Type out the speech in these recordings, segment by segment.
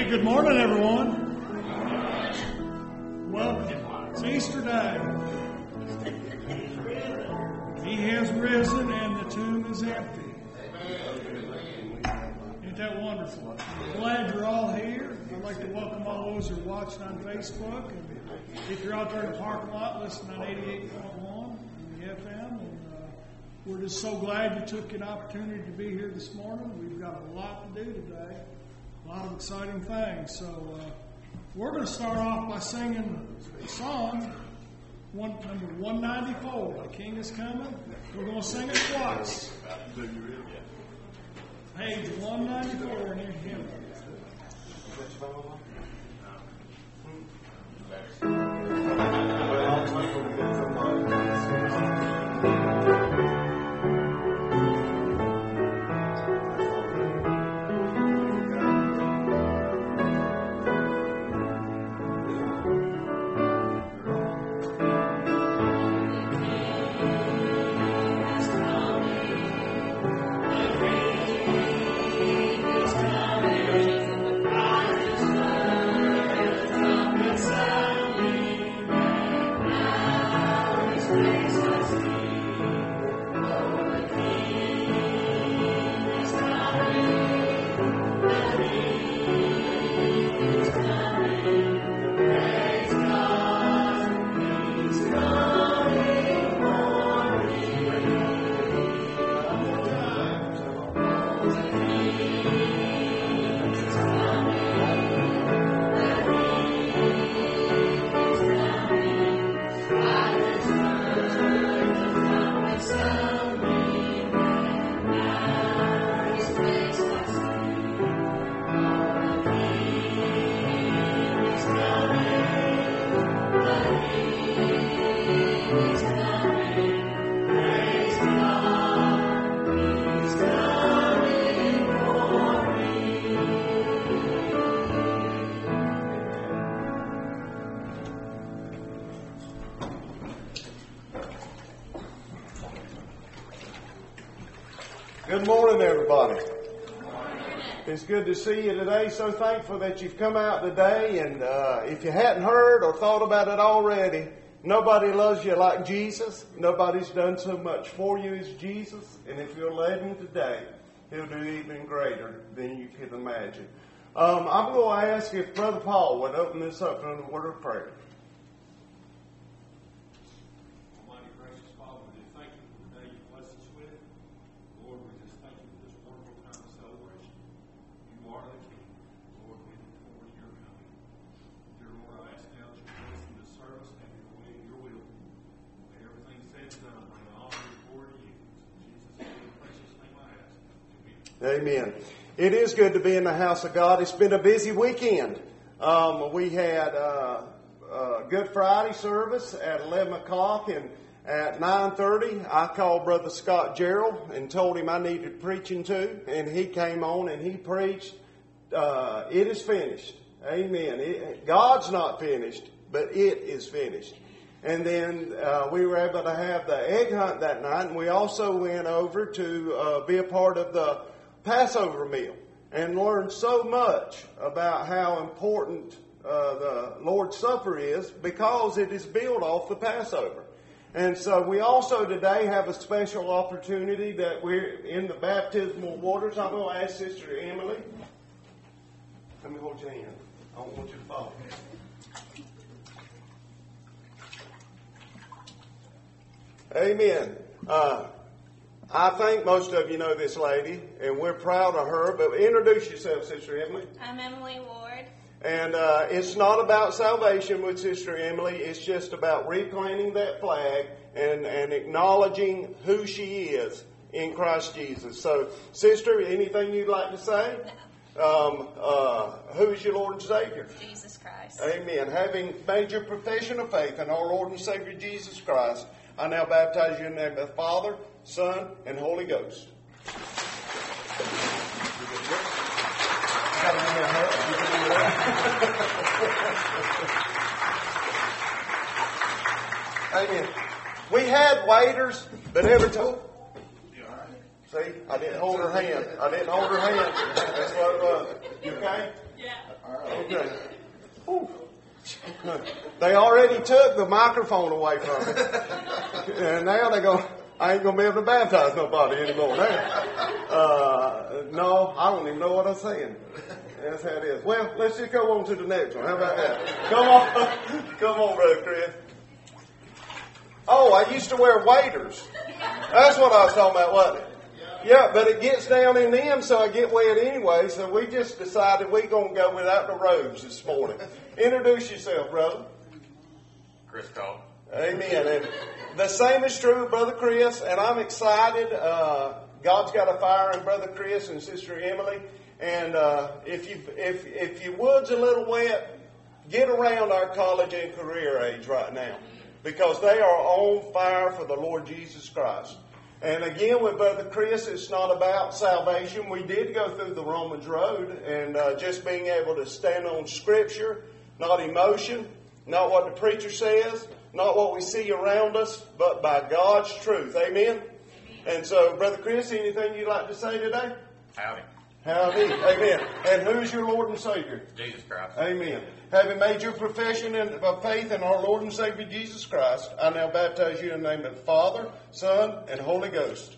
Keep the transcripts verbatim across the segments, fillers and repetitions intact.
Hey, good morning, everyone. Welcome. It's Easter Day. He has risen and the tomb is empty. Ain't that wonderful? I'm glad you're all here. I'd like to welcome all those who are watching on Facebook. And if you're out there in the parking lot, listen on eighty-eight point one on the F M. And uh, we're just so glad you took an opportunity to be here this morning. We've got a lot to do today. A lot of exciting things. So uh, we're going to start off by singing a song, one, number one ninety-four, The King is Coming. We're going to sing it twice. Page one ninety-four in your hymn. Good morning, everybody. It's good to see you today. So thankful that you've come out today. And uh, if you hadn't heard or thought about it already, nobody loves you like Jesus. Nobody's done so much for you as Jesus. And if you'll let him today, he'll do even greater than you can imagine. Um, I'm going to ask if Brother Paul would open this up in a word of prayer. Amen. It is good to be in the house of God. It's been a busy weekend. Um, we had uh, uh, Good Friday service at eleven o'clock, and at nine thirty I called Brother Scott Gerald and told him I needed preaching too, and he came on and he preached, uh, it is finished. Amen. It, God's not finished, but it is finished. And then uh, we were able to have the egg hunt that night, and we also went over to uh, be a part of the Passover meal and learned so much about how important uh, the Lord's Supper is because it is built off the Passover. And so we also today have a special opportunity that we're in the baptismal waters. I'm going to ask Sister Emily. Let me hold your hand. I don't want you to fall. Amen. Uh, I think most of you know this lady, and we're proud of her, but introduce yourself, Sister Emily. I'm Emily Ward. And uh, it's not about salvation with Sister Emily. It's just about replanting that flag and, and acknowledging who she is in Christ Jesus. So, Sister, anything you'd like to say? No. Um, uh, who is your Lord and Savior? Jesus Christ. Amen. Having made your profession of faith in our Lord and Savior Jesus Christ, I now baptize you in the name of the Father, Son, and Holy Ghost. Amen. We had waiters, but every time. See, I didn't hold her hand. I didn't hold her hand. That's what it was. You okay? Yeah. Okay. Whew. They already took the microphone away from me. And now they're going, I ain't going to be able to baptize nobody anymore now. Uh, no, I don't even know what I'm saying. That's how it is. Well, let's just go on to the next one. How about that? Come on. Come on, Brother Chris. Oh, I used to wear waders. That's what I was talking about, wasn't it? Yeah, but it gets down in them, so I get wet anyway. So we just decided we're going to go without the robes this morning. Introduce yourself, brother. Chris Cole. Amen. And the same is true, Brother Chris, and I'm excited. Uh, God's got a fire in Brother Chris and Sister Emily. And uh, if you if if your wood's a little wet, get around our college and career age right now, because they are on fire for the Lord Jesus Christ. And again, with Brother Chris, it's not about salvation. We did go through the Romans road, and uh, just being able to stand on Scripture, not emotion, not what the preacher says, not what we see around us, but by God's truth. Amen? And so, Brother Chris, anything you'd like to say today? Howdy. Howdy. Amen. And who's your Lord and Savior? Jesus Christ. Amen. Having made your profession of faith in our Lord and Savior Jesus Christ, I now baptize you in the name of the Father, Son, and Holy Ghost.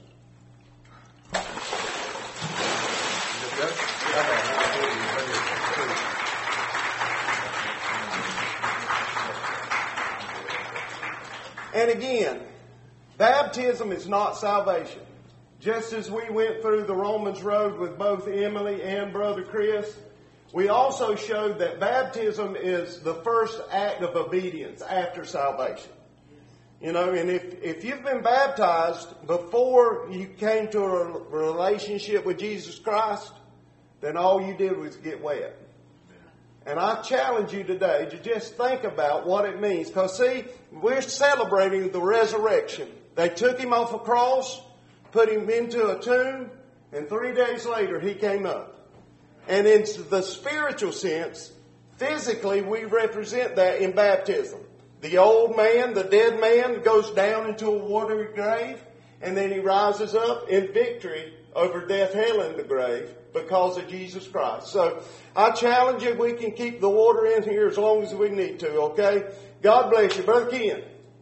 And again, baptism is not salvation. Just as we went through the Romans road with both Emily and Brother Chris, we also showed that baptism is the first act of obedience after salvation. You know, and if, if you've been baptized before you came to a relationship with Jesus Christ, then all you did was get wet. And I challenge you today to just think about what it means. Because, see, we're celebrating the resurrection. They took him off a cross, put him into a tomb, and three days later he came up. And in the spiritual sense, physically we represent that in baptism. The old man, the dead man, goes down into a watery grave, and then he rises up in victory over death, hell, and the grave because of Jesus Christ. So I challenge you, we can keep the water in here as long as we need to, okay? God bless you. Brother Ken.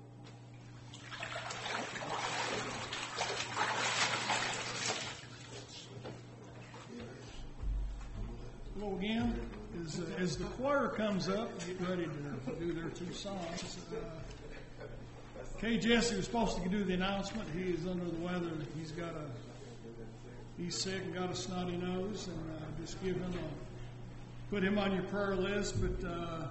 Hello again. As, uh, as the choir comes up, get ready to do their two songs. Uh, Kay Jesse was supposed to do the announcement. He is under the weather. He's got a he's sick and got a snotty nose, and uh, just give him a put him on your prayer list. But uh,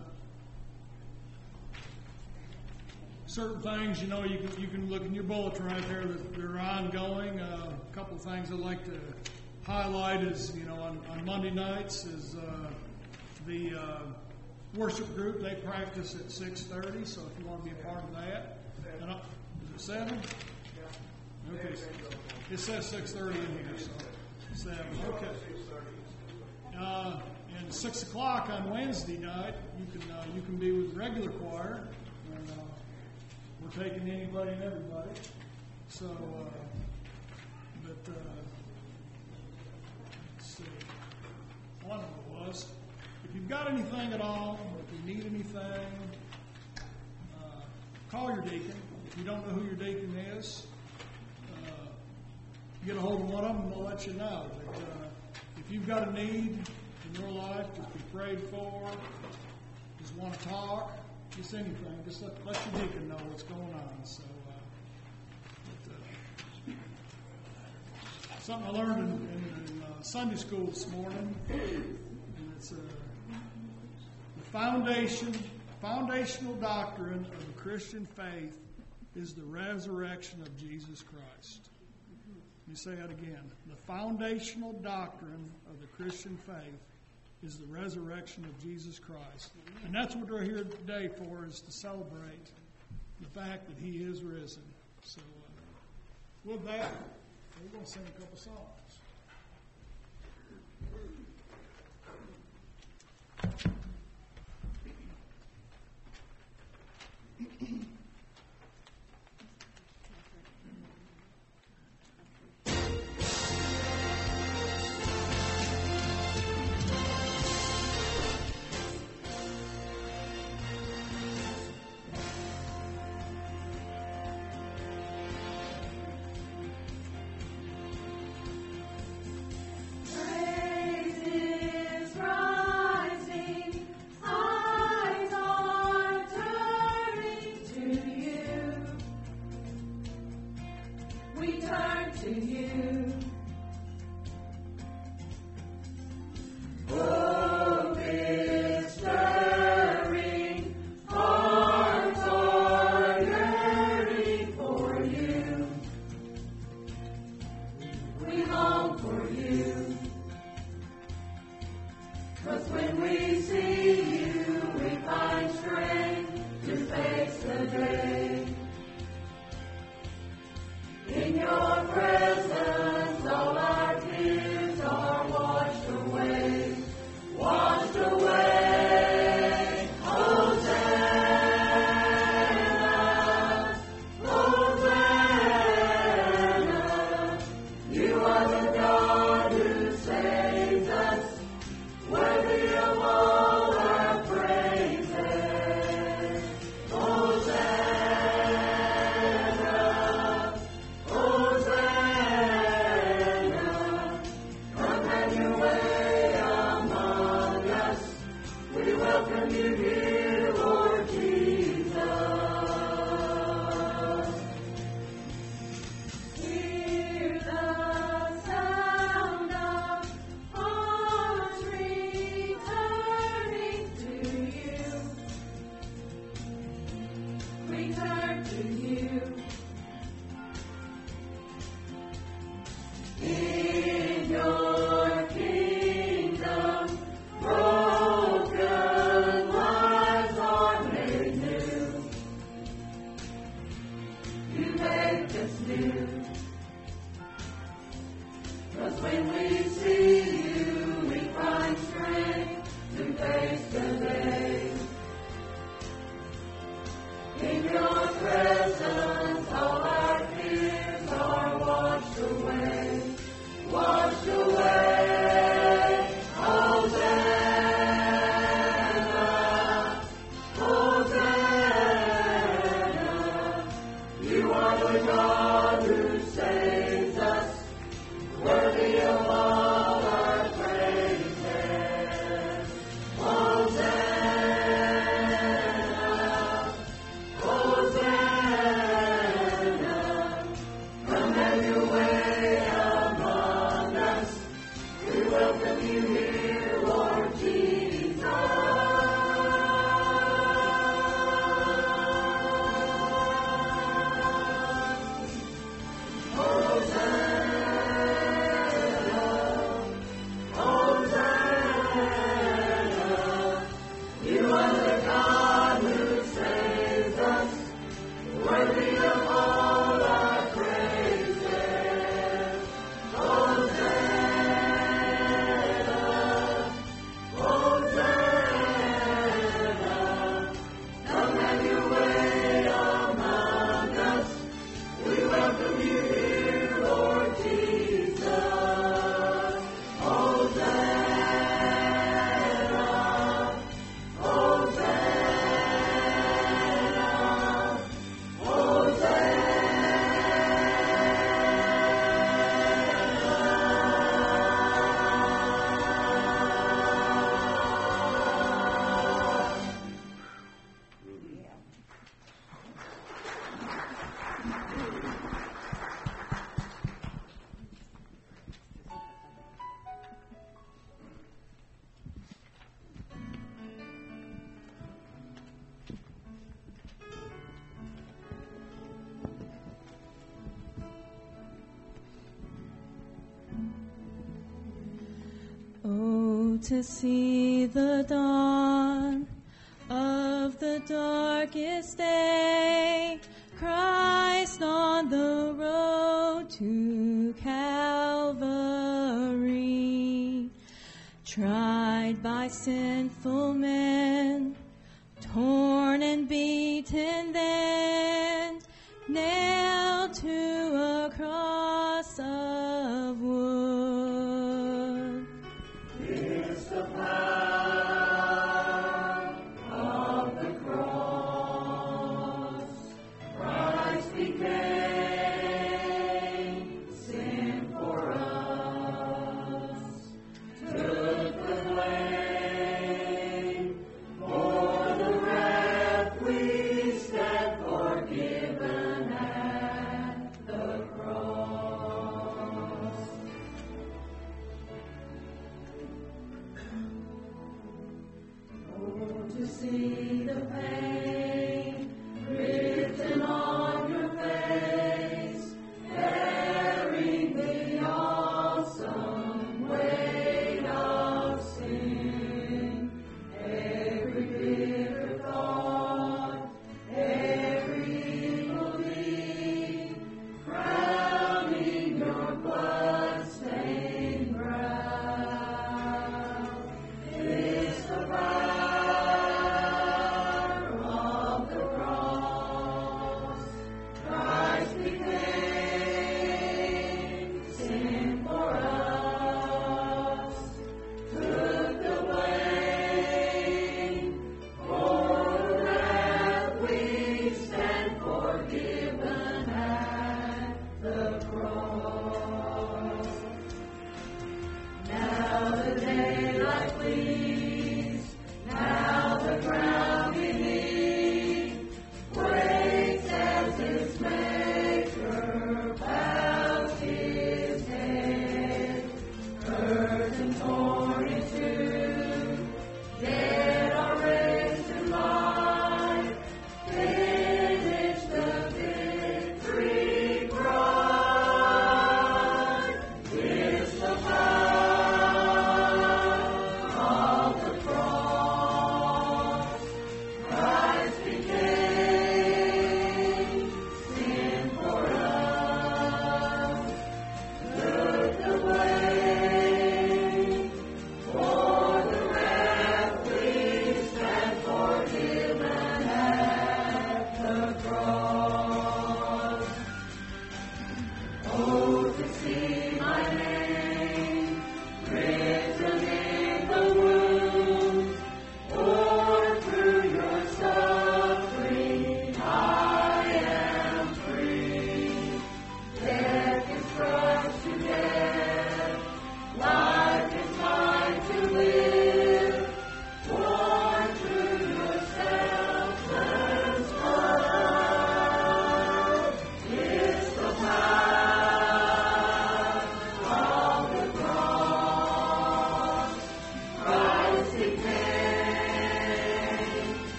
certain things, you know, you can you can look in your bulletin right there that they're ongoing. Uh, a couple of things I'd like to highlight is, you know, on, on Monday nights is uh, the uh, worship group. They practice at six thirty, so if you want to be a part of that. And I, is it seven? Okay. It says six thirty in here, so seven. Okay. Uh, and six o'clock on Wednesday night, you can uh, you can be with the regular choir, and uh, we're taking anybody and everybody. So, uh, but uh, let's see. One of it was, if you've got anything at all, if you need anything, uh, call your deacon. If you don't know who your deacon is, uh, get a hold of one of them and they'll let you know. But, uh, if you've got a need in your life, just be prayed for, just want to talk, just anything, just let, let your deacon know what's going on. So, uh, but, uh, something I learned in, in, in uh, Sunday school this morning, and it's uh, the foundation, foundational doctrine of the Christian faith is the resurrection of Jesus Christ. Let me say that again. The foundational doctrine of the Christian faith is the resurrection of Jesus Christ. And that's what we're here today for, is to celebrate the fact that he is risen. So uh, with that, we're going to sing a couple songs. turn to you. Hope is stirring, hearts are yearning for you. We long for you. 'Cause when we see you, we find strength to face the day. In your presence, all our fears are washed away, washed away. Hosanna, Hosanna. You are the God who saves us, worthy of all our praises. Hosanna, Hosanna. Come have your way among us. We welcome you here, Lord Jesus. Hear the sound of hearts returning to you. Return to you. In your kingdom, broken lives are made new. You make us new. 'Cause when we see you, we find strength to face the day. In your presence, all our fears are washed away, washed away. Hosanna, Hosanna. You are the God who saves us, worthy of all our praises. Hosanna, Hosanna. Come have your way among us. We welcome you here, Lord Jesus. Hosanna, Hosanna. You are the God who saves us, worthy of all our praises. Hosanna, Hosanna. Come have your way among us. We welcome you here, Lord Jesus. Hosanna, Hosanna, Oh, to see the dawn of the darkest day, Christ on the road to Calvary, tried by sinful men, torn and beaten then, nailed to a cross of wood. It's the power of the cross. Christ became sin for us, took the blame for the wrath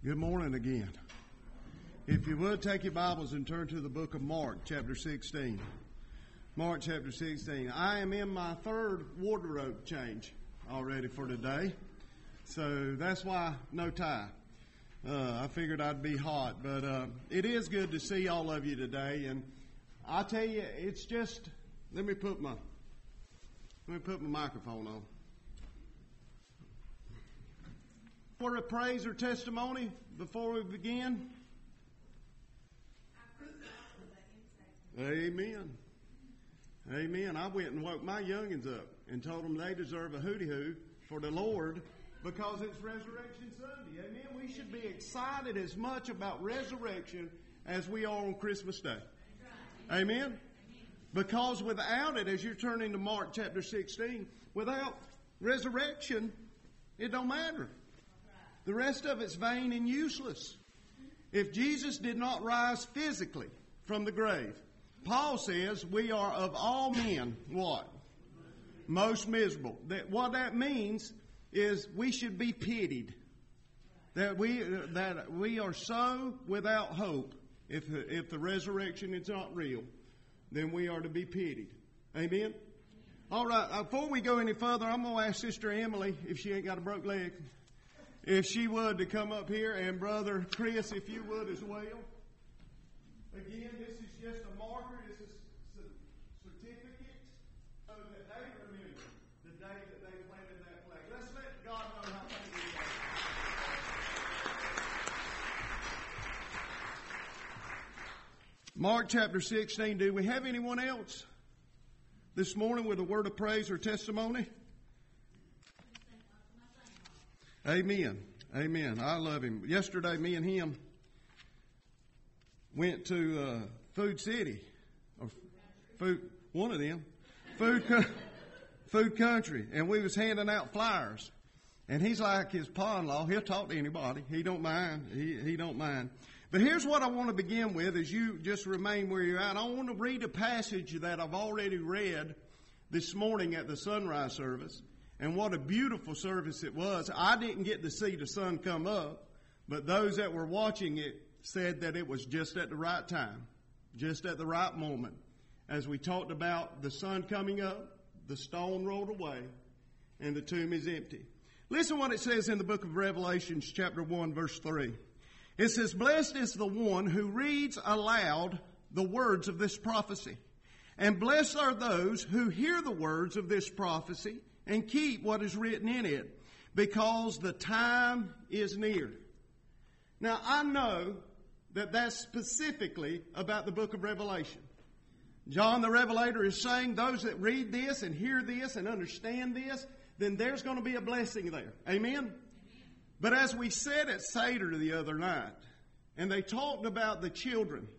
Good morning again. If you would, take your Bibles and turn to the book of Mark, chapter sixteen. Mark, chapter sixteen. I am in my third wardrobe change already for today, so that's why no tie. Uh, I figured I'd be hot, but uh, it is good to see all of you today. And I tell you, it's just, let me put my, let me put my microphone on. Word of praise or testimony before we begin? Amen. Amen. I went and woke my youngins up and told them they deserve a hooty hoo for the Lord because it's Resurrection Sunday. Amen. We should be excited as much about resurrection as we are on Christmas Day. Amen. Because without it, as you're turning to Mark chapter sixteen, without resurrection, it don't matter. The rest of it's vain and useless. If Jesus did not rise physically from the grave, Paul says we are of all men, what? Most miserable. That what that means is we should be pitied. That we that we are so without hope. If if the resurrection is not real, then we are to be pitied. Amen. All right. Before we go any further, I'm going to ask Sister Emily if she ain't got a broke leg, if she would to come up here, and Brother Chris, if you would as well. Again, this is just a marker. This is a certificate so that they remember the day that they planted that flag. Let's let God know how thankful we are. Mark chapter sixteen. Do we have anyone else this morning with a word of praise or testimony? Amen. Amen. I love him. Yesterday, me and him went to uh, Food City, or food, one of them, food, food country, and we was handing out flyers. And he's like his pa-in-law; he'll talk to anybody. He don't mind. He he don't mind. But here's what I want to begin with: as you just remain where you're at, I want to read a passage that I've already read this morning at the sunrise service. And what a beautiful service it was. I didn't get to see the sun come up, but those that were watching it said that it was just at the right time, just at the right moment. As we talked about the sun coming up, the stone rolled away, and the tomb is empty. Listen what it says in the book of Revelation, chapter one, verse three. It says, "Blessed is the one who reads aloud the words of this prophecy, and blessed are those who hear the words of this prophecy and keep what is written in it, because the time is near." Now, I know that that's specifically about the book of Revelation. John the Revelator is saying those that read this and hear this and understand this, then there's going to be a blessing there. Amen? Amen. But as we said at Seder the other night, and they talked about the children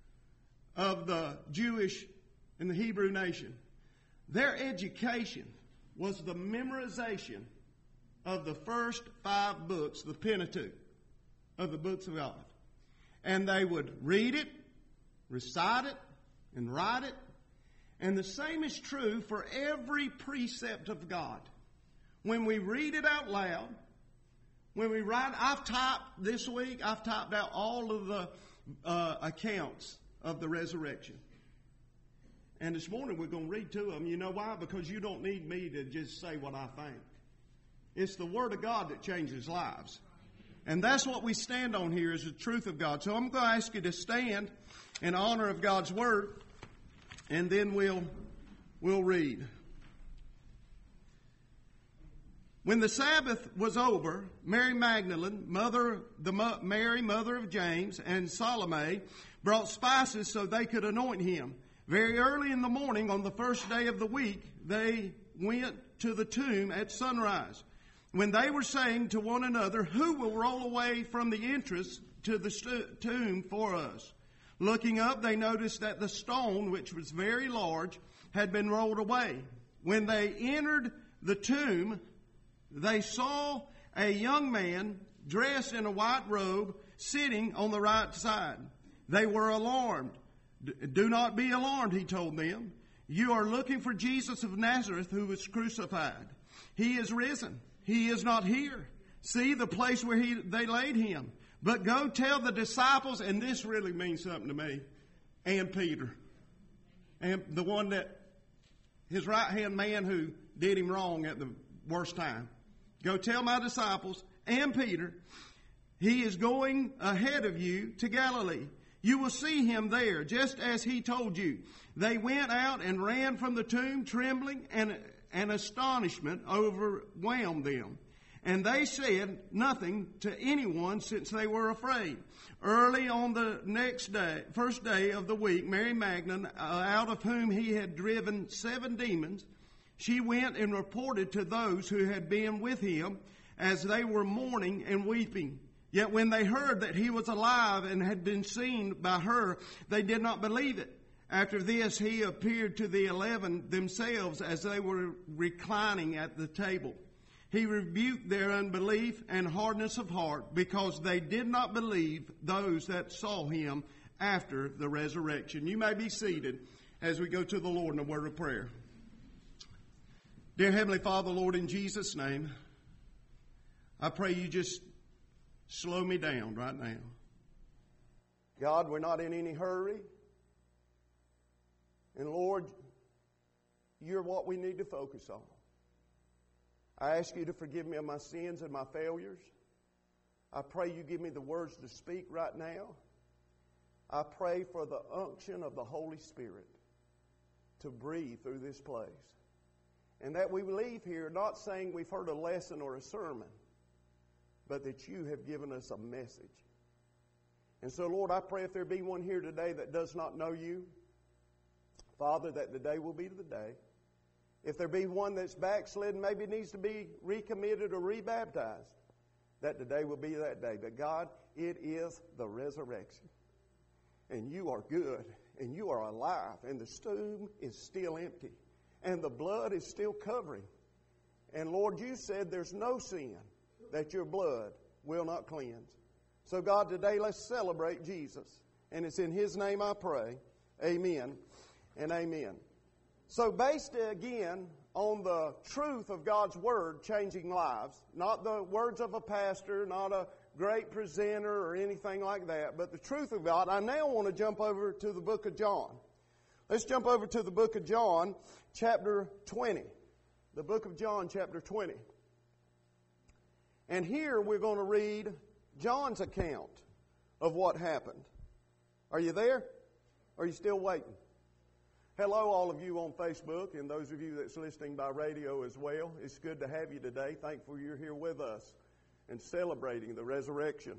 of the Jewish and the Hebrew nation, their education was the memorization of the first five books, the Pentateuch, of the books of God. And they would read it, recite it, and write it. And the same is true for every precept of God. When we read it out loud, when we write, I've typed this week, I've typed out all of the uh, accounts of the resurrection. And this morning we're going to read two of them. You know why? Because you don't need me to just say what I think. It's the Word of God that changes lives. And that's what we stand on here, is the truth of God. So I'm going to ask you to stand in honor of God's Word, and then we'll, we'll read. When the Sabbath was over, Mary Magdalene, mother, the Mary, mother of James, and Salome brought spices so they could anoint him. Very early in the morning on the first day of the week, they went to the tomb at sunrise. When they were saying to one another, "Who will roll away from the entrance to the st- tomb for us?" Looking up, they noticed that the stone, which was very large, had been rolled away. When they entered the tomb, they saw a young man dressed in a white robe sitting on the right side. They were alarmed. "Do not be alarmed," he told them. "You are looking for Jesus of Nazareth, who was crucified. He is risen. He is not here. See the place where he, they laid him. But go tell the disciples, and this really means something to me, and Peter, and the one that, his right-hand man who did him wrong at the worst time. Go tell my disciples and Peter, he is going ahead of you to Galilee. You will see him there, just as he told you. They went out and ran from the tomb, trembling, and, and astonishment overwhelmed them. And they said nothing to anyone, since they were afraid. Early on the next day, first day of the week, Mary Magdalene, uh, out of whom he had driven seven demons, she went and reported to those who had been with him, as they were mourning and weeping. Yet when they heard that he was alive and had been seen by her, they did not believe it. After this, he appeared to the eleven themselves as they were reclining at the table. He rebuked their unbelief and hardness of heart, because they did not believe those that saw him after the resurrection. You may be seated as we go to the Lord in a word of prayer. Dear Heavenly Father, Lord, in Jesus' name, I pray you just slow me down right now. God, we're not in any hurry. And Lord, you're what we need to focus on. I ask you to forgive me of my sins and my failures. I pray you give me the words to speak right now. I pray for the unction of the Holy Spirit to breathe through this place. And that we leave here not saying we've heard a lesson or a sermon, but that you have given us a message. And so, Lord, I pray if there be one here today that does not know you, Father, that the day will be the day. If there be one that's backslidden, maybe needs to be recommitted or rebaptized, that today will be that day. But God, it is the resurrection. And you are good, and you are alive, and the tomb is still empty, and the blood is still covering. And Lord, you said there's no sin that your blood will not cleanse. So God, today let's celebrate Jesus. And it's in his name I pray. Amen and amen. So based again on the truth of God's Word changing lives, not the words of a pastor, not a great presenter or anything like that, but the truth of God, I now want to jump over to the book of John. Let's jump over to the book of John, chapter twenty. The book of John, chapter twenty. And here we're going to read John's account of what happened. Are you there? Or are you still waiting? Hello, all of you on Facebook and those of you that's listening by radio as well. It's good to have you today. Thankful you're here with us and celebrating the resurrection.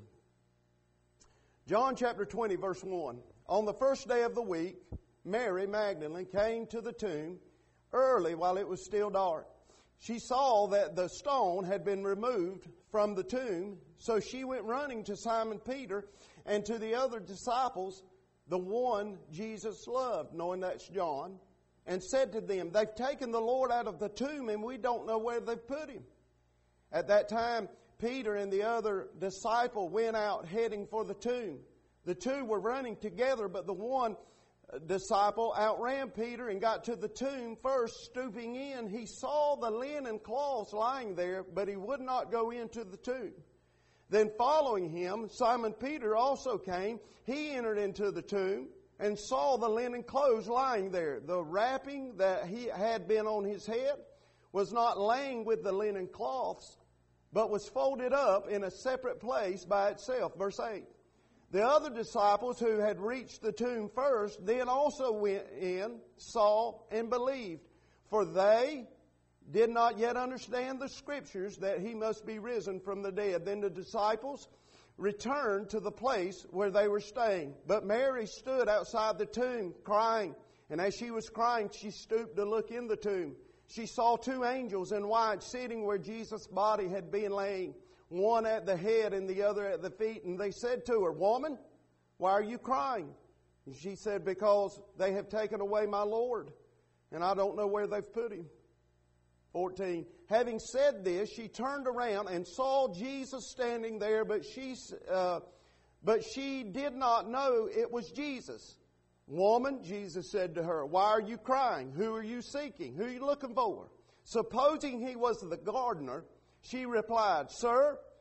John chapter twenty, verse one. On the first day of the week, Mary Magdalene came to the tomb early while it was still dark. She saw that the stone had been removed from the tomb, so she went running to Simon Peter and to the other disciples, the one Jesus loved, knowing that's John, and said to them, they've taken the Lord out of the tomb and we don't know where they've put him. At that time, Peter and the other disciple went out heading for the tomb. The two were running together, but the one disciple outran Peter and got to the tomb first. Stooping in, he saw the linen cloths lying there, but he would not go into the tomb. Then following him, Simon Peter also came. He entered into the tomb and saw the linen clothes lying there. The wrapping that he had been on his head was not laying with the linen cloths, but was folded up in a separate place by itself. Verse eight. The other disciples who had reached the tomb first then also went in, saw, and believed. For they did not yet understand the Scriptures that he must be risen from the dead. Then the disciples returned to the place where they were staying. But Mary stood outside the tomb crying. And as she was crying, she stooped to look in the tomb. She saw two angels in white sitting where Jesus' body had been laying, one at the head and the other at the feet. And they said to her, Woman, why are you crying? And she said, Because they have taken away my Lord, and I don't know where they've put him. fourteen. Having said this, she turned around and saw Jesus standing there, but she, uh, but she did not know it was Jesus. Woman, Jesus said to her, why are you crying? Who are you seeking? Who are you looking for? Supposing he was the gardener, she replied, Sir,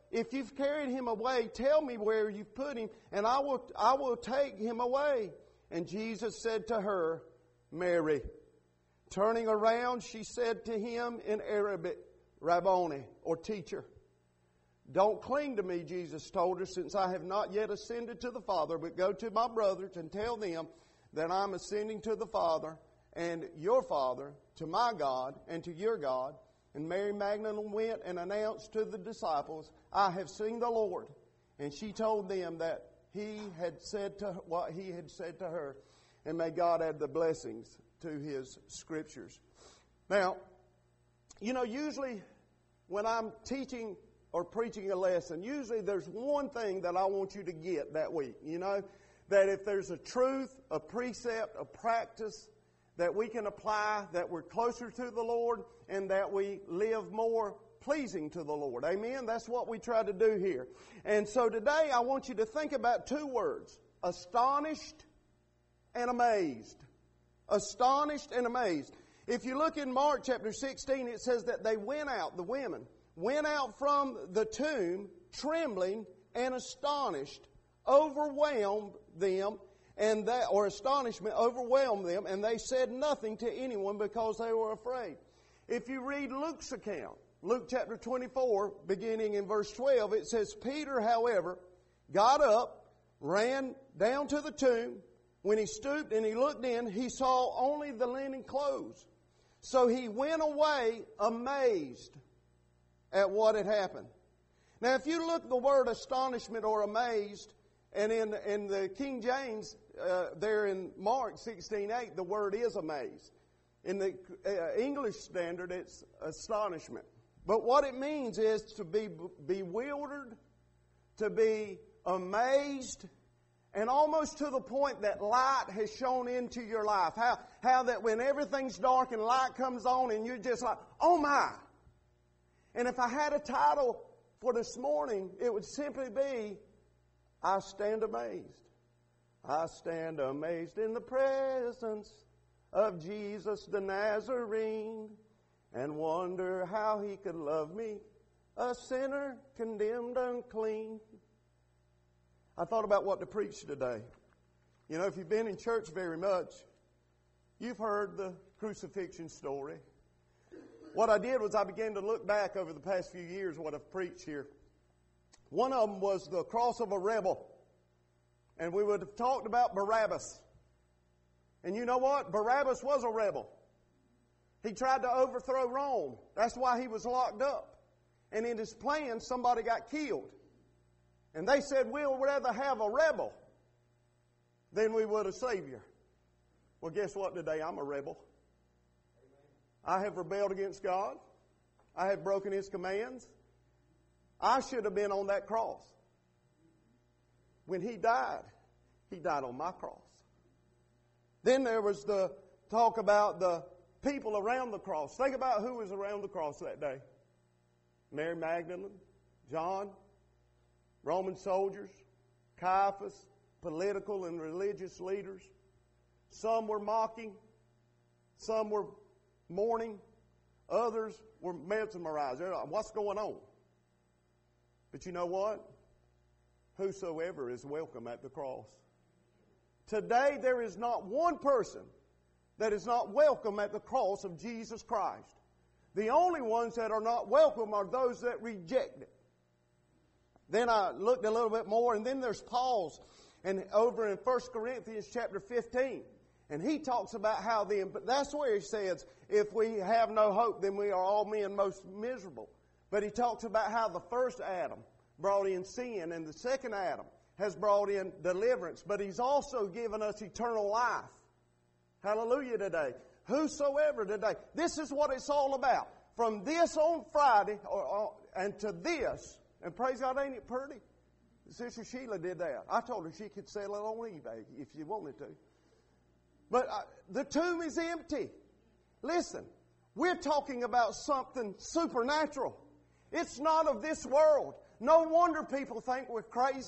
if you've carried him away, tell me where you've put him, and I will, I will take him away. And Jesus said to her, Mary. Turning around, she said to him in Arabic, Rabboni, or teacher. Don't cling to me, Jesus told her, since I have not yet ascended to the Father, but go to my brothers and tell them that I'm ascending to the Father and your Father, to my God and to your God. And Mary Magdalene went and announced to the disciples, I have seen the Lord. And she told them that he had said to what he had said to her. And may God add the blessings to His Scriptures. Now, you know, usually when I'm teaching or preaching a lesson, usually there's one thing that I want you to get that week. You know, that if there's a truth, a precept, a practice that we can apply, that we're closer to the Lord, and that we live more pleasing to the Lord. Amen? That's what we try to do here. And so today I want you to think about two words. Astonished and amazed. Astonished and amazed. If you look in Mark chapter sixteen, it says that they went out, the women, went out from the tomb trembling and astonished, overwhelmed them, and that, or astonishment overwhelmed them, and they said nothing to anyone because they were afraid. If you read Luke's account, Luke chapter twenty-four, beginning in verse twelve, it says, Peter, however, got up, ran down to the tomb. When he stooped and he looked in, he saw only the linen clothes. So he went away amazed at what had happened. Now, if you look at the word astonishment or amazed, and in, in the King James, uh, there in Mark sixteen eight, the word is amazed. In the uh, English Standard, it's astonishment. But what it means is to be bewildered, to be amazed, and almost to the point that light has shone into your life. How, how that when everything's dark and light comes on and you're just like, oh my! And if I had a title for this morning, it would simply be, I stand amazed. I stand amazed in the presence of Jesus the Nazarene, and wonder how He could love me, a sinner condemned unclean. I thought about what to preach today. You know, if you've been in church very much, you've heard the crucifixion story. What I did was I began to look back over the past few years what I've preached here. One of them was the cross of a rebel. And we would have talked about Barabbas. And you know what? Barabbas was a rebel. He tried to overthrow Rome. That's why he was locked up. And in his plan, somebody got killed. And they said, we'll rather have a rebel than we would a Savior. Well, guess what today? I'm a rebel. I have rebelled against God. I have broken His commands. I should have been on that cross. When He died, He died on my cross. Then there was the talk about the people around the cross. Think about who was around the cross that day. Mary Magdalene, John, Roman soldiers, Caiaphas, political and religious leaders. Some were mocking. Some were mourning. Others were mesmerized. They're like, what's going on? But you know what? Whosoever is welcome at the cross. Today there is not one person that is not welcome at the cross of Jesus Christ. The only ones that are not welcome are those that reject it. Then I looked a little bit more, and then there's Paul's, and over in First Corinthians chapter fifteen. And he talks about how the, but that's where he says, if we have no hope, then we are all men most miserable. But he talks about how the first Adam brought in sin, and the second Adam has brought in deliverance. But He's also given us eternal life. Hallelujah today. Whosoever today. This is what it's all about. From this on Friday, or, or and to this, and praise God, ain't it pretty? Sister Sheila did that. I told her she could sell it on eBay if she wanted to. But uh, the tomb is empty. Listen, we're talking about something supernatural. It's not of this world. No wonder people think we're crazy.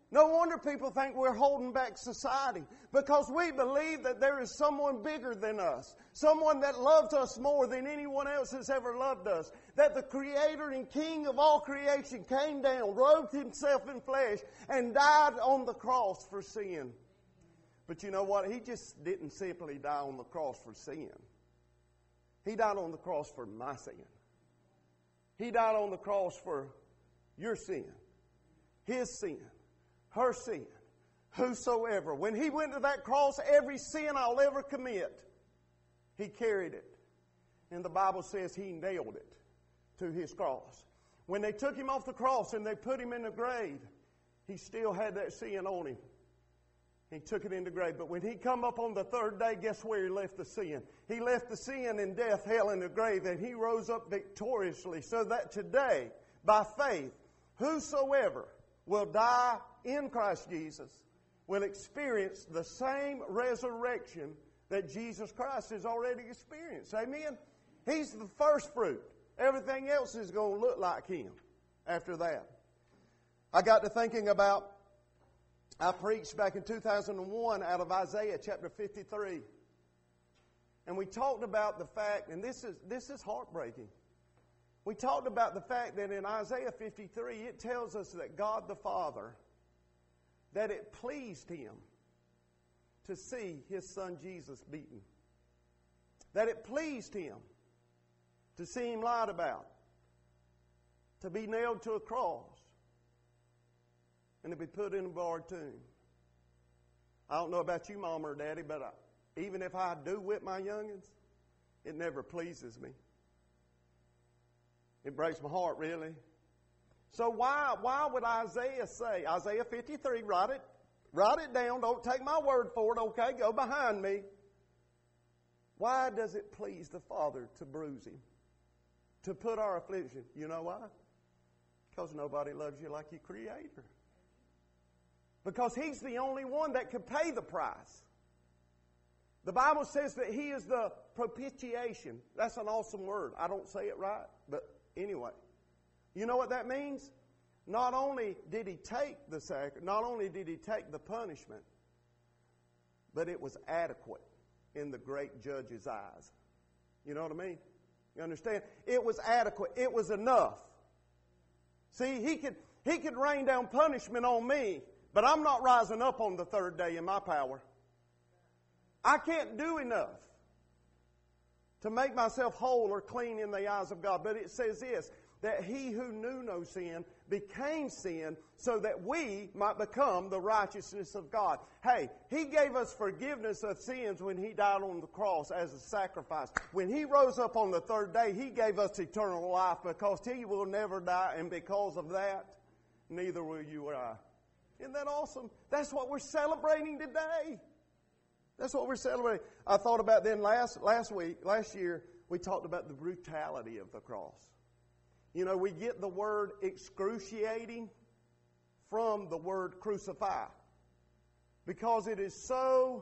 No wonder people think we're holding back society, because we believe that there is someone bigger than us, someone that loves us more than anyone else has ever loved us, that the Creator and King of all creation came down, robed Himself in flesh, and died on the cross for sin. But you know what? He just didn't simply die on the cross for sin. He died on the cross for my sin. He died on the cross for your sin, his sin, her sin, whosoever. When He went to that cross, every sin I'll ever commit, He carried it. And the Bible says He nailed it to His cross. When they took Him off the cross and they put Him in the grave, He still had that sin on Him. He took it in the grave. But when He come up on the third day, guess where He left the sin? He left the sin in death, hell, and the grave, and He rose up victoriously, so that today, by faith, whosoever will die in Christ Jesus will experience the same resurrection that Jesus Christ has already experienced. Amen? He's the first fruit. Everything else is going to look like Him after that. I got to thinking about, I preached back in two thousand one out of Isaiah chapter fifty-three. And we talked about the fact, and this is this is heartbreaking. We talked about the fact that in Isaiah fifty-three, it tells us that God the Father, that it pleased Him to see His Son Jesus beaten. That it pleased Him to see Him lied about, to be nailed to a cross, and to be put in a barred tomb. I don't know about you, Mom or Daddy, but I, even if I do whip my youngins, it never pleases me. It breaks my heart, really. So why why would Isaiah say, Isaiah fifty-three, write it, write it down, don't take my word for it, okay, go behind me. Why does it please the Father to bruise Him, to put our affliction? You know why? Because nobody loves you like your Creator. Because He's the only one that could pay the price. The Bible says that He is the propitiation. That's an awesome word. I don't say it right, but anyway. You know what that means? Not only did He take the sacrifice, not only did He take the punishment, but it was adequate in the great judge's eyes. You know what I mean? You understand? It was adequate. It was enough. See, He could, he could rain down punishment on me, but I'm not rising up on the third day in my power. I can't do enough to make myself whole or clean in the eyes of God. But it says this, that He who knew no sin became sin so that we might become the righteousness of God. Hey, He gave us forgiveness of sins when He died on the cross as a sacrifice. When He rose up on the third day, He gave us eternal life because He will never die, and because of that, neither will you or I. Isn't that awesome? That's what we're celebrating today. That's what we're celebrating. I thought about then last last week, last year, we talked about the brutality of the cross. You know, we get the word excruciating from the word crucify, because it is so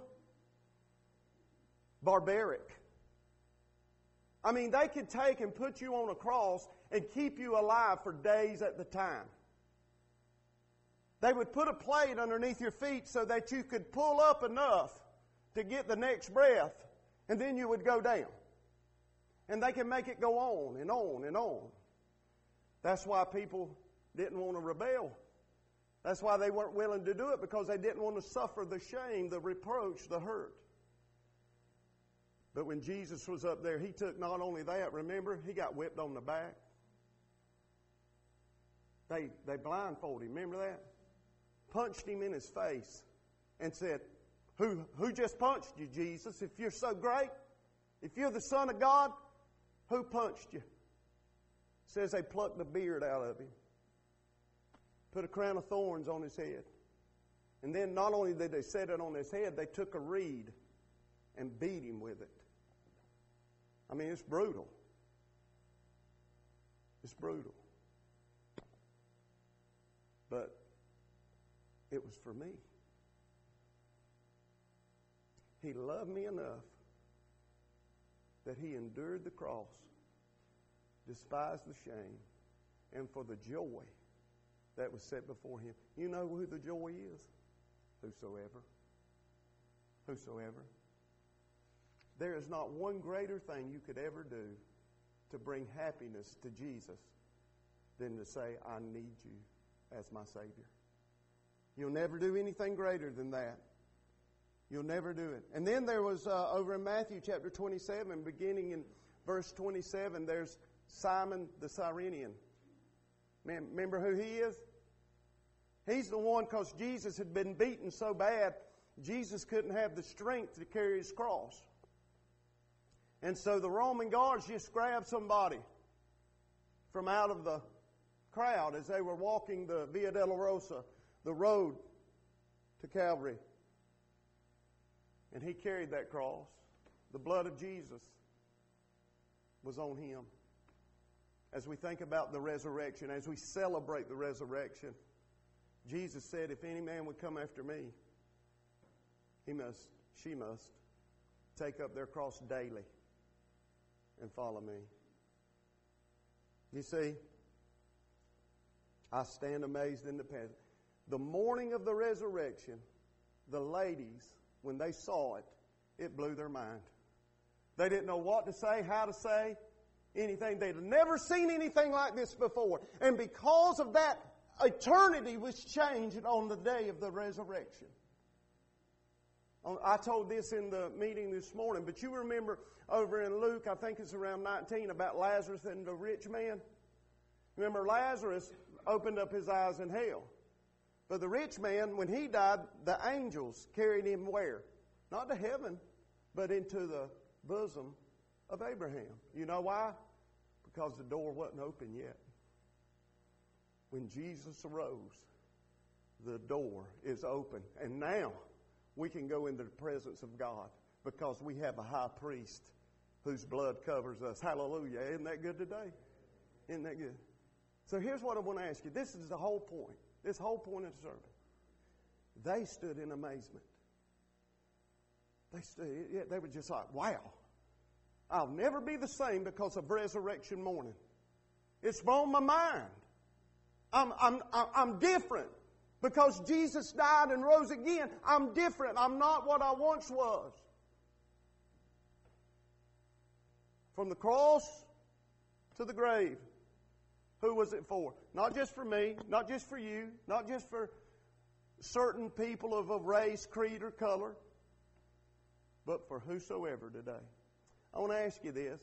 barbaric. I mean, they could take and put you on a cross and keep you alive for days at the time. They would put a plate underneath your feet so that you could pull up enough to get the next breath, and then you would go down. And they can make it go on and on and on. That's why people didn't want to rebel. That's why they weren't willing to do it, because they didn't want to suffer the shame, the reproach, the hurt. But when Jesus was up there, He took not only that, remember, He got whipped on the back. They, they blindfolded Him, remember that? Punched Him in His face and said, Who, who just punched you, Jesus? If you're so great, if you're the Son of God, who punched you? It says they plucked the beard out of Him, put a crown of thorns on His head. And then not only did they set it on His head, they took a reed and beat Him with it. I mean, it's brutal. It's brutal. But it was for me. He loved me enough that He endured the cross, despised the shame, and for the joy that was set before him. You know who the joy is? Whosoever. Whosoever. There is not one greater thing you could ever do to bring happiness to Jesus than to say, I need you as my Savior. You'll never do anything greater than that. You'll never do it. And then there was, uh, over in Matthew chapter twenty-seven, beginning in verse twenty-seven, there's Simon the Cyrenian. Man, remember who he is? He's the one, because Jesus had been beaten so bad, Jesus couldn't have the strength to carry his cross. And so the Roman guards just grabbed somebody from out of the crowd as they were walking the Via Dolorosa, the road to Calvary. And he carried that cross. The blood of Jesus was on him. As we think about the resurrection, as we celebrate the resurrection, Jesus said, if any man would come after me, he must, she must, take up their cross daily and follow me. You see, I stand amazed in the past. The morning of the resurrection, the ladies, when they saw it, it blew their mind. They didn't know what to say, how to say, anything. They'd never seen anything like this before. And because of that, eternity was changed on the day of the resurrection. I told this in the meeting this morning, but you remember over in Luke, I think it's around nineteen, about Lazarus and the rich man. Remember, Lazarus opened up his eyes in hell. But the rich man, when he died, the angels carried him where? Not to heaven, but into the bosom of Abraham. You know why? Because the door wasn't open yet. When Jesus arose, the door is open. And now we can go into the presence of God because we have a high priest whose blood covers us. Hallelujah. Isn't that good today? Isn't that good? So here's what I want to ask you. This is the whole point. This whole point of the sermon. They stood in amazement. They stood, they were just like, wow. I'll never be the same because of resurrection morning. It's on my mind. I'm, I'm, I'm different. Because Jesus died and rose again, I'm different. I'm not what I once was. From the cross to the grave. Who was it for? Not just for me, not just for you, not just for certain people of a race, creed, or color, but for whosoever today. I want to ask you this.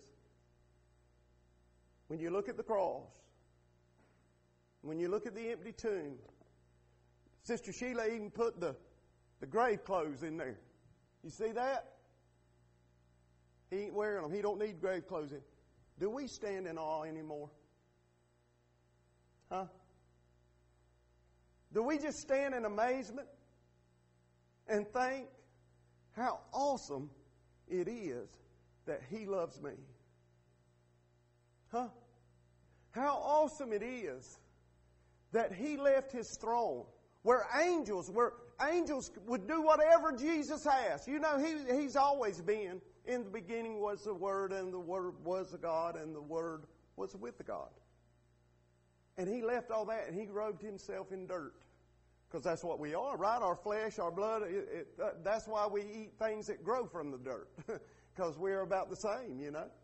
When you look at the cross, when you look at the empty tomb, Sister Sheila even put the, the grave clothes in there. You see that? He ain't wearing them. He don't need grave clothes in. Do we stand in awe anymore? Huh? Do we just stand in amazement and think how awesome it is that He loves me? Huh? How awesome it is that He left His throne where angels, where angels would do whatever Jesus asked. You know, he, He's always been. In the beginning was the Word, and the Word was the God, and the Word was with the God. And He left all that, and He robed Himself in dirt. Because that's what we are, right? Our flesh, our blood, it, it, that's why we eat things that grow from the dirt. Because we're about the same, you know.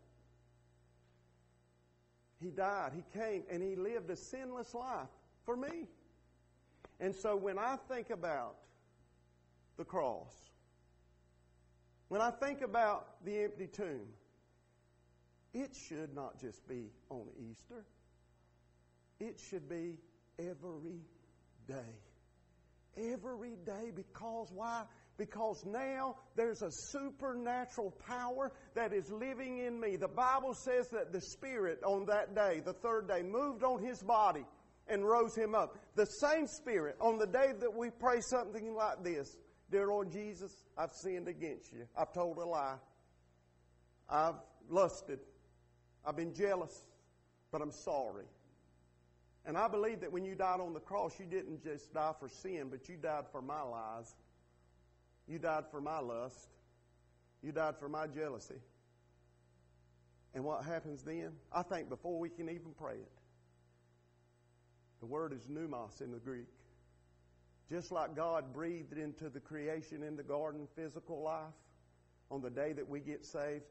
He died, He came, and He lived a sinless life for me. And so when I think about the cross, when I think about the empty tomb, it should not just be on Easter. It should be every day. Every day. Because why? Because now there's a supernatural power that is living in me. The Bible says that the Spirit on that day, the third day, moved on His body and rose Him up. The same Spirit on the day that we pray something like this. Dear Lord Jesus, I've sinned against You. I've told a lie. I've lusted. I've been jealous. But I'm sorry. And I believe that when You died on the cross, You didn't just die for sin, but You died for my lies. You died for my lust. You died for my jealousy. And what happens then? I think before we can even pray it, The word is pneumos in the Greek. Just like God breathed into the creation in the garden physical life, on the day that we get saved,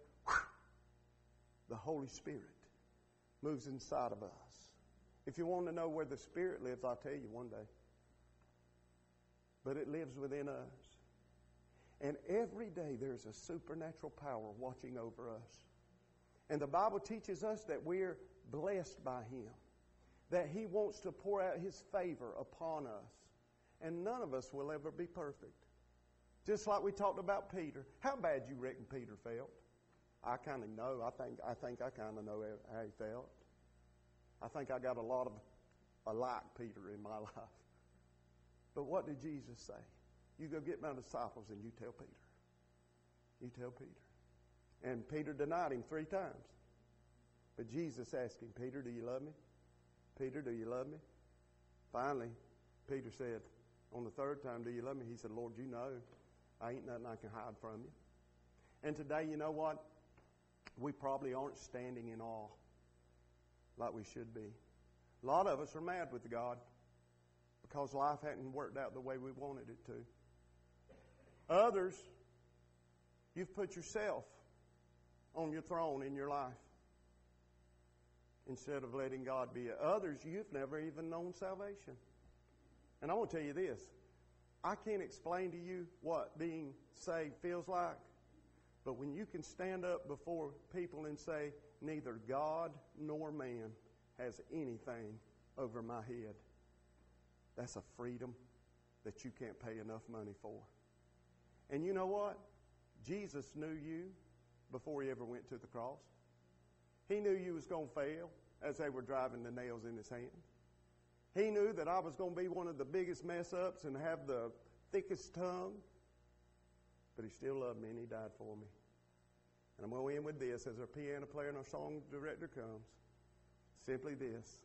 the Holy Spirit moves inside of us. If you want to know where the Spirit lives, I'll tell you one day. But it lives within us. And every day there's a supernatural power watching over us. And the Bible teaches us that we're blessed by Him. That He wants to pour out His favor upon us. And none of us will ever be perfect. Just like we talked about Peter. How bad you reckon Peter felt? I kind of know. I think I think I kind of know how he felt. I think I got a lot of I like Peter in my life. But what did Jesus say? You go get my disciples and you tell Peter. You tell Peter. And Peter denied Him three times. But Jesus asked him, Peter, do you love me? Peter, do you love me? Finally, Peter said, on the third time, do you love me? He said, Lord, you know, I ain't nothing I can hide from you. And today, you know what? We probably aren't standing in awe like we should be. A lot of us are mad with God because life hadn't worked out the way we wanted it to. Others, you've put yourself on your throne in your life instead of letting God be it. Others, you've never even known salvation. And I want to tell you this. I can't explain to you what being saved feels like. But when you can stand up before people and say, neither God nor man has anything over my head, that's a freedom that you can't pay enough money for. And you know what? Jesus knew you before He ever went to the cross. He knew you was going to fail as they were driving the nails in His hand. He knew that I was going to be one of the biggest mess-ups and have the thickest tongue. But He still loved me and He died for me. And I'm going to end with this as our piano player and our song director comes. Simply this.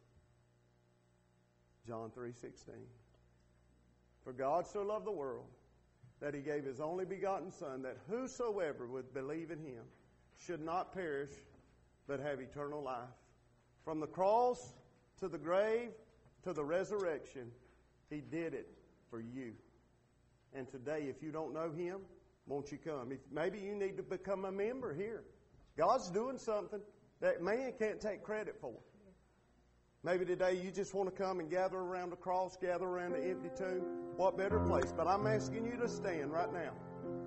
John three sixteen. For God so loved the world that He gave His only begotten Son, that whosoever would believe in Him should not perish but have eternal life. From the cross to the grave to the resurrection, He did it for you. And today, if you don't know Him, won't you come? If maybe you need to become a member here. God's doing something that man can't take credit for. Maybe today you just want to come and gather around the cross, gather around the empty tomb. What better place? But I'm asking you to stand right now.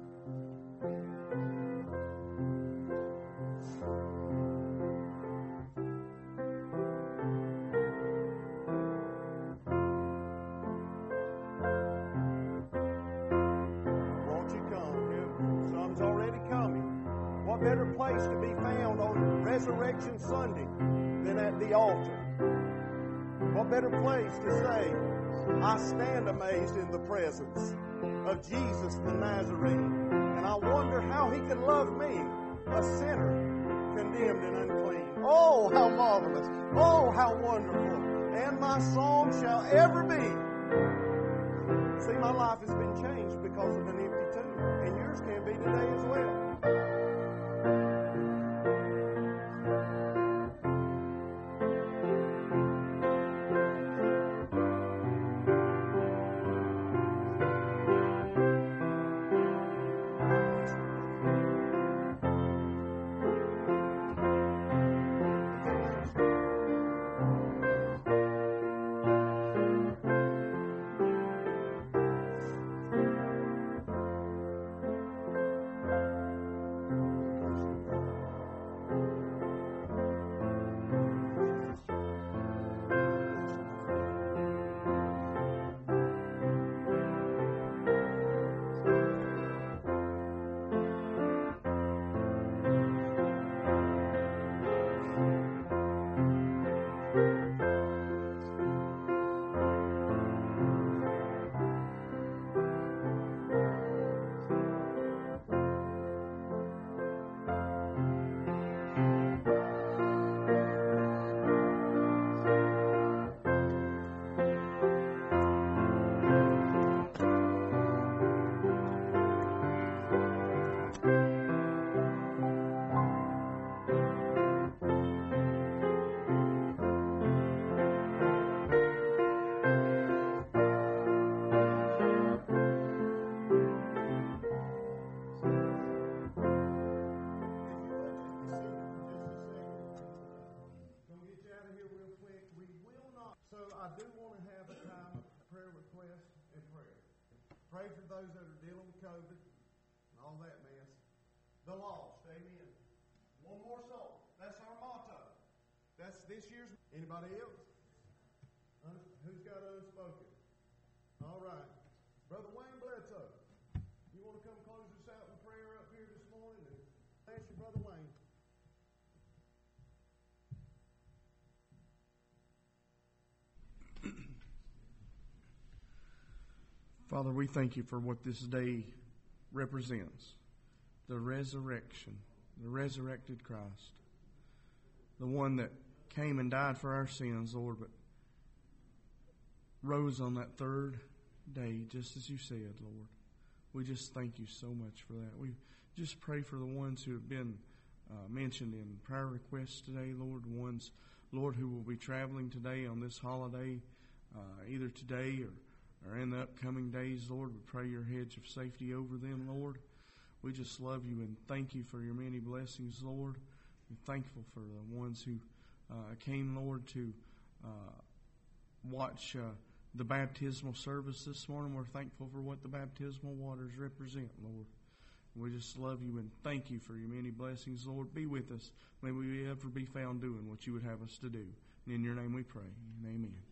Better place to be found on Resurrection Sunday than at the altar. What better place to say, I stand amazed in the presence of Jesus the Nazarene, and I wonder how He can love me, a sinner, condemned and unclean. Oh, how marvelous. Oh, how wonderful. And my song shall ever be. See, my life has been changed because of an empty tomb, and yours can be today as well. Pray for those that are dealing with COVID and all that mess. The lost, amen. One more soul. That's our motto. That's this year's. Anybody else? Who's got unspoken? All right. Brother Wayne Bledsoe, you want to come close us out in prayer up here this morning? And thanks you, Brother Wayne. Father, we thank you for what this day represents. The resurrection, the resurrected Christ. The one that came and died for our sins, Lord, but rose on that third day, just as you said, Lord. We just thank you so much for that. We just pray for the ones who have been uh, mentioned in prayer requests today, Lord. Ones, Lord, who will be traveling today on this holiday, uh, either today or, or in the upcoming days, Lord. We pray your hedge of safety over them, Lord. We just love you and thank you for your many blessings, Lord. We're thankful for the ones who uh, came, Lord, to uh, watch uh, the baptismal service this morning. We're thankful for what the baptismal waters represent, Lord. We just love you and thank you for your many blessings, Lord. Be with us. May we ever be found doing what you would have us to do. And in your name we pray. And amen.